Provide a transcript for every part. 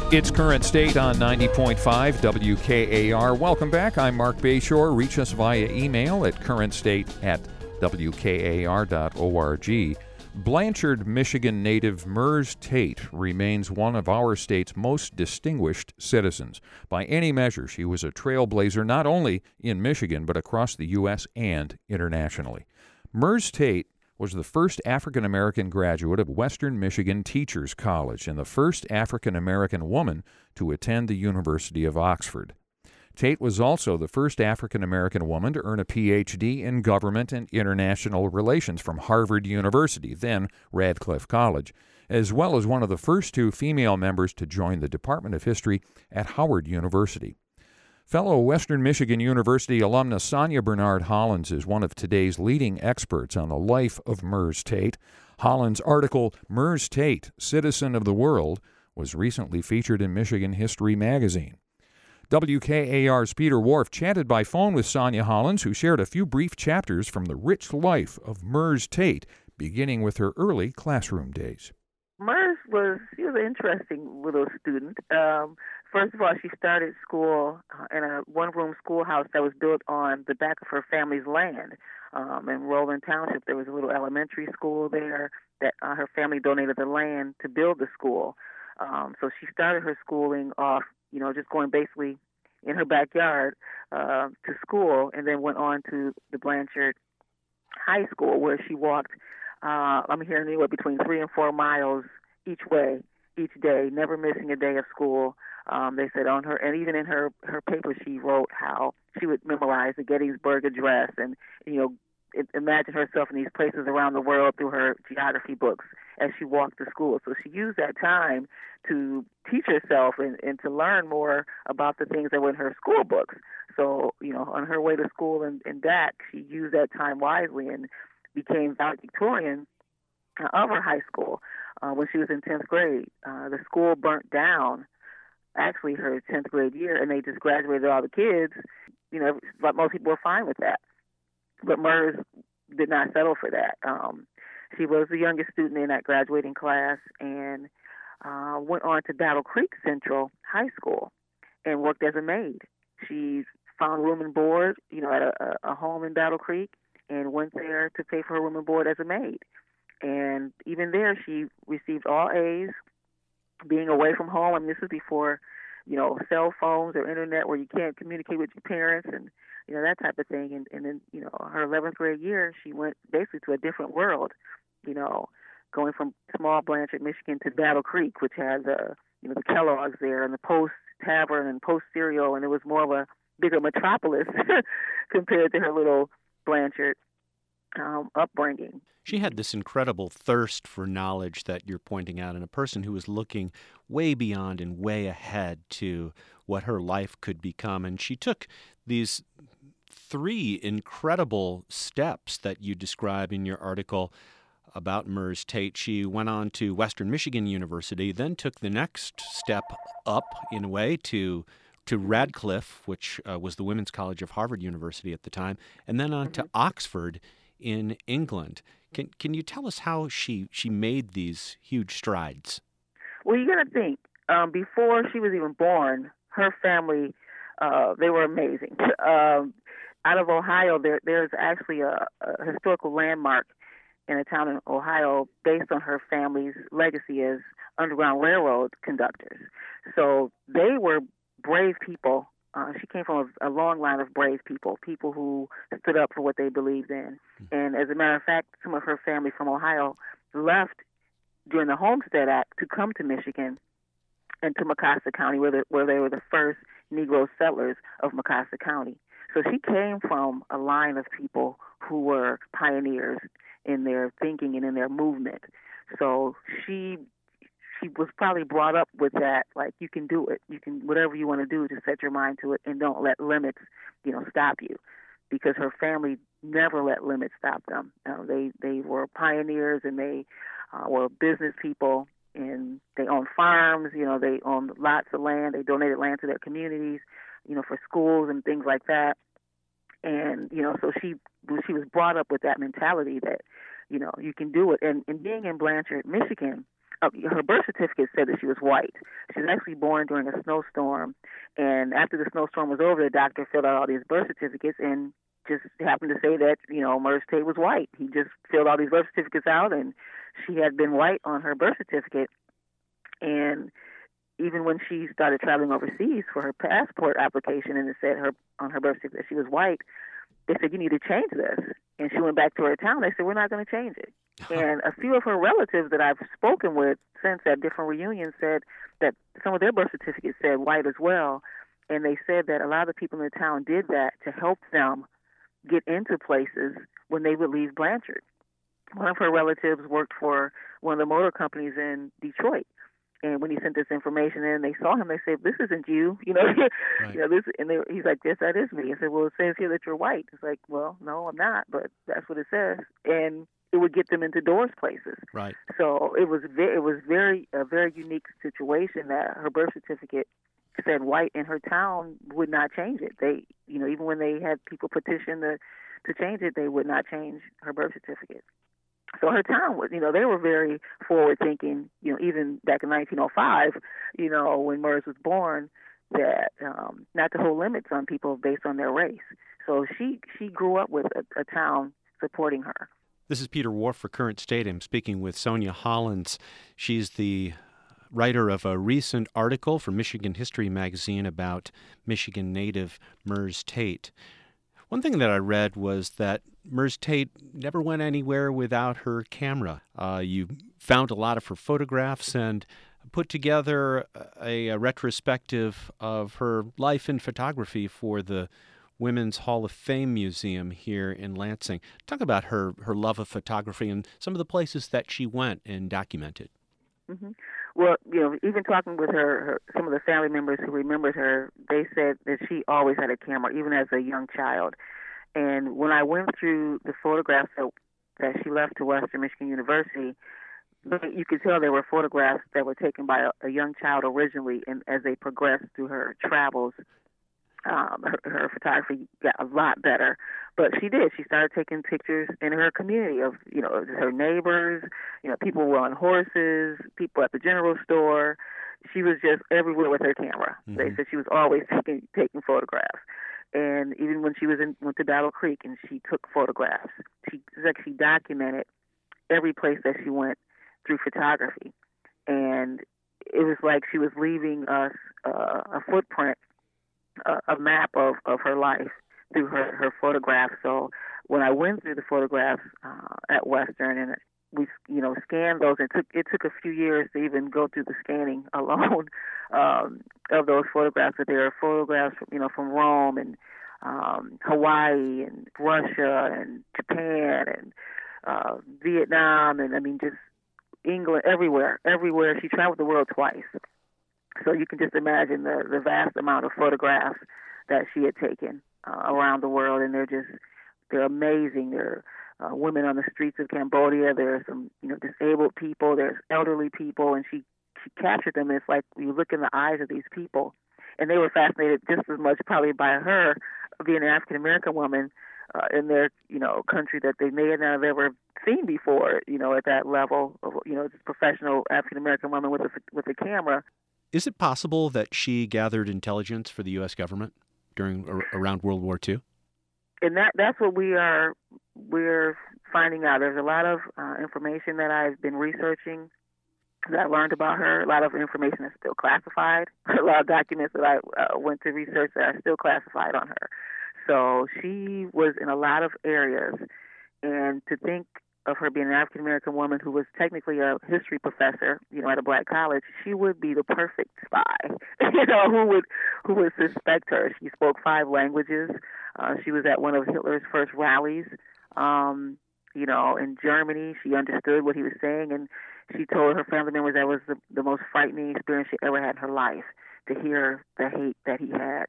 It's Current State on 90.5 WKAR. Welcome back. I'm Mark Bayshore. Reach us via email at currentstate@wkar.org. Blanchard, Michigan native Murs Tate remains one of our state's most distinguished citizens. By any measure, she was a trailblazer not only in Michigan but across the U.S. and internationally. Murs Tate was the first African-American graduate of Western Michigan Teachers College and the first African-American woman to attend the University of Oxford. Tate was also the first African-American woman to earn a Ph.D. in Government and International Relations from Harvard University, then Radcliffe College, as well as one of the first two female members to join the Department of History at Howard University. Fellow Western Michigan University alumnus Sonia Bernard Hollins is one of today's leading experts on the life of Murs Tate. Hollins' article, Murs Tate, Citizen of the World, was recently featured in Michigan History magazine. WKAR's Peter Wharf chatted by phone with Sonia Hollins, who shared a few brief chapters from the rich life of Murs Tate, beginning with her early classroom days. Murs was an interesting little student. First of all, she started school in a one-room schoolhouse that was built on the back of her family's land. In Roland Township, there was a little elementary school there that her family donated the land to build the school. So she started her schooling off, just going basically in her backyard to school, and then went on to the Blanchard High School, where she walked, I'm hearing anywhere between 3 and 4 miles each way, each day, never missing a day of school. They said on her, and even in her paper, she wrote how she would memorize the Gettysburg Address and, imagine herself in these places around the world through her geography books as she walked to school. So she used that time to teach herself and to learn more about the things that were in her school books. So, on her way to school and back, she used that time wisely and became valedictorian of her high school when she was in 10th grade. The school burnt down actually her 10th grade year, and they just graduated all the kids. But most people were fine with that. But Murs did not settle for that. She was the youngest student in that graduating class and went on to Battle Creek Central High School and worked as a maid. She found room and board, at a home in Battle Creek, and went there to pay for her room and board as a maid. And even there, she received all A's. Being away from home, this was before, cell phones or internet where you can't communicate with your parents and, that type of thing. And then, her 11th grade year, she went basically to a different world, going from small Blanchard, Michigan to Battle Creek, which has, the Kellogg's there and the Post Tavern and Post Cereal, and it was more of a bigger metropolis compared to her little Blanchard upbringing. She had this incredible thirst for knowledge that you're pointing out, and a person who was looking way beyond and way ahead to what her life could become. And she took these 3 incredible steps that you describe in your article about Murs Tate. She went on to Western Michigan University, then took the next step up in a way to Radcliffe, which was the Women's College of Harvard University at the time, and then on to Oxford in England. Can you tell us how she made these huge strides? Well, you got to think, before she was even born, her family, they were amazing. Out of Ohio, there's actually a historical landmark in a town in Ohio based on her family's legacy as Underground Railroad conductors. So they were brave people. She came from a long line of brave people who stood up for what they believed in. And as a matter of fact, some of her family from Ohio left during the Homestead Act to come to Michigan and to Mecosta County, where they were the first Negro settlers of Mecosta County. So she came from a line of people who were pioneers in their thinking and in their movement. So she was probably brought up with that, like, you can do it. You can, whatever you want to do, just set your mind to it and don't let limits, stop you. Because her family never let limits stop them. They were pioneers and they were business people, and they owned farms, they owned lots of land. They donated land to their communities, for schools and things like that. And, so she was brought up with that mentality that, you can do it. And being in Blanchard, Michigan, her birth certificate said that she was white. She was actually born during a snowstorm, and after the snowstorm was over, the doctor filled out all these birth certificates and just happened to say that, Murs Tate was white. He just filled all these birth certificates out, and she had been white on her birth certificate. And even when she started traveling overseas for her passport application, and it said on her birth certificate that she was white, they said, you need to change this. And she went back to her town. They said, we're not going to change it. And a few of her relatives that I've spoken with since at different reunions said that some of their birth certificates said white as well. And they said that a lot of the people in the town did that to help them get into places when they would leave Blanchard. One of her relatives worked for one of the motor companies in Detroit. And when he sent this information in, they saw him. They said, "This isn't you, Right. this." And he's like, "Yes, that is me." I said, "Well, it says here that you're white." It's like, "Well, no, I'm not, but that's what it says." And it would get them into doors places. Right. So it was a very unique situation that her birth certificate said white, and her town would not change it. They, even when they had people petition to change it, they would not change her birth certificate. So her town was, they were very forward thinking, even back in 1905, when Murs was born, that not to hold limits on people based on their race. So she grew up with a town supporting her. This is Peter Whorf for Current State. I'm speaking with Sonia Hollins. She's the writer of a recent article for Michigan History Magazine about Michigan native Murs Tate. One thing that I read was that Murs Tate never went anywhere without her camera. You found a lot of her photographs and put together a retrospective of her life in photography for the Women's Hall of Fame Museum here in Lansing. Talk about her love of photography and some of the places that she went and documented. Mm-hmm. Well, even talking with some of the family members who remembered her, they said that she always had a camera, even as a young child. And when I went through the photographs that she left to Western Michigan University, you could tell there were photographs that were taken by a young child originally, and as they progressed through her travels, her photography got a lot better. But she did. She started taking pictures in her community of, her neighbors, people were on horses, people at the general store. She was just everywhere with her camera. Mm-hmm. They said she was always taking photographs. And even when she went to Battle Creek and she took photographs, she documented every place that she went through photography. And it was like she was leaving us a footprint, a map of her life through her photographs. So when I went through the photographs at Western, and we scanned those, it took a few years to even go through the scanning alone of those photographs. But there are photographs from Rome and Hawaii and Russia and Japan and Vietnam, and just England, everywhere. She traveled the world twice. So you can just imagine the vast amount of photographs that she had taken around the world, and they're amazing. There are women on the streets of Cambodia. There are some disabled people. There's elderly people, and she captured them. It's like you look in the eyes of these people, and they were fascinated just as much probably by her being an African American woman in their country that they may not have ever seen before. At that level of professional African American woman with a camera. Is it possible that she gathered intelligence for the U.S. government around World War II? And that's what we're finding out. There's a lot of information that I've been researching that I learned about her. A lot of information that's still classified. A lot of documents that I went to research that are still classified on her. So she was in a lot of areas, and to think of her being an African American woman who was technically a history professor, at a black college, she would be the perfect spy, who would suspect her. She spoke 5 languages. She was at one of Hitler's first rallies, in Germany. She understood what he was saying, and she told her family members that was the most frightening experience she ever had in her life, to hear the hate that he had,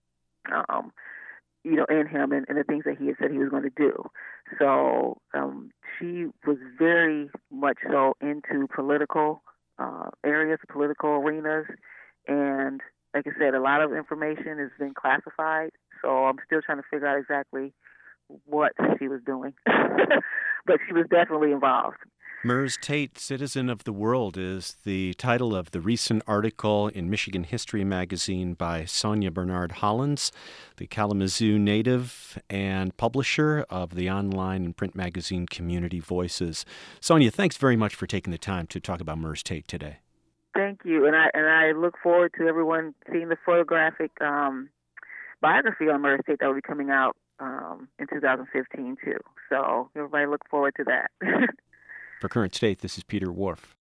in him and the things that he had said he was going to do. So she was very much so into political areas, political arenas, and like I said, a lot of information has been classified, so I'm still trying to figure out exactly what she was doing. But she was definitely involved. Mers Tate, Citizen of the World, is the title of the recent article in Michigan History Magazine by Sonia Bernard Hollins, the Kalamazoo native and publisher of the online and print magazine Community Voices. Sonia, thanks very much for taking the time to talk about Mers Tate today. Thank you, and I look forward to everyone seeing the photographic biography on Mers Tate that will be coming out in 2015 too. So everybody look forward to that. For Current State, this is Peter Whorf.